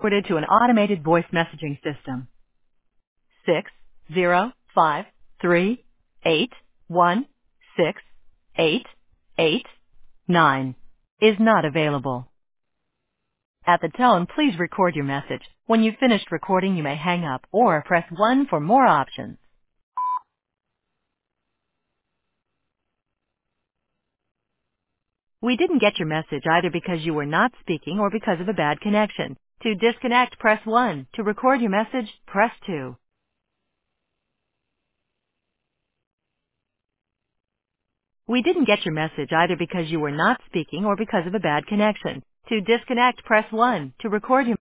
forwarded to an automated voice messaging system. 60538168889 is not available. At the tone, please record your message. When you've finished recording, you may hang up or press 1 for more options. We didn't get your message either because you were not speaking or because of a bad connection. To disconnect, press 1. To record your message, press 2. We didn't get your message either because you were not speaking or because of a bad connection. To disconnect, press 1. To record your